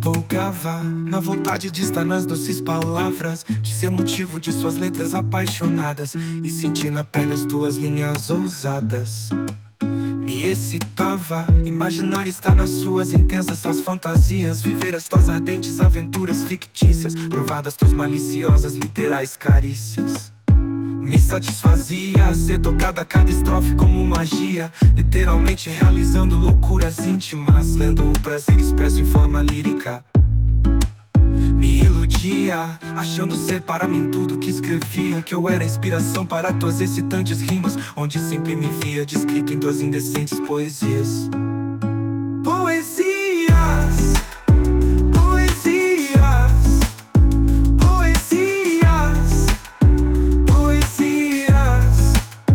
empolgava na vontade de estar nas doces palavras, de ser motivo de suas letras apaixonadas e sentir na pele as tuas linhas ousadas. Me excitava imaginar estar nas suas intensas suas fantasias, viver as tuas ardentes aventuras fictícias, provar das tuas maliciosas literais carícias. Me satisfazia ser tocada a cada estrofe como magia, literalmente realizando loucuras íntimas, lendo o prazer expresso em forma lírica. Me iludia, achando ser para mim tudo que escrevia, que eu era inspiração para tuas excitantes rimas, onde sempre me via descrito em tuas indecentes poesias. Poesias, poesias, poesias, poesias.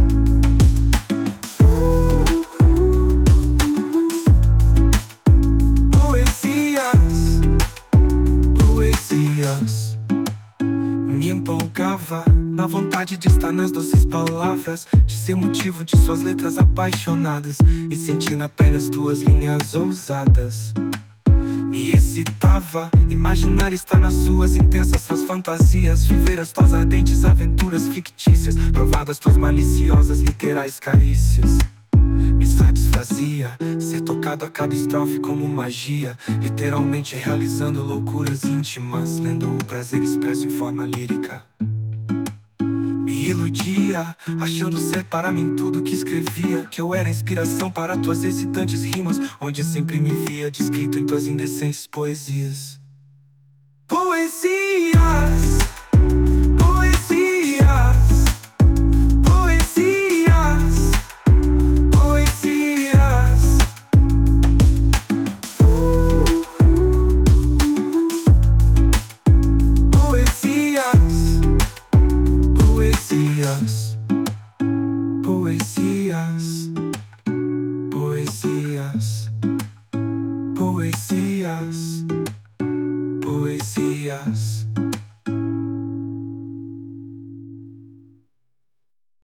Poesias. Me empolgava na vontade de estar nas doces palavras, de ser motivo de suas letras apaixonadas e sentir na pele as tuas linhas ousadas. Me excitava imaginar estar nas suas intensas suas fantasias, viver as tuas ardentes aventuras fictícias, provar das tuas maliciosas literais carícias. Me satisfazia ser tocado a cada estrofe como magia, literalmente realizando loucuras íntimas, lendo o prazer expresso em forma lírica. Me iludia, achando ser para mim tudo que escrevia, que eu era inspiração para tuas excitantes rimas, onde sempre me via descrito em tuas indecentes poesias. Poesias, poesias, poesias, poesias. Poesias, poesias, poesias, poesias, poesias, poesias.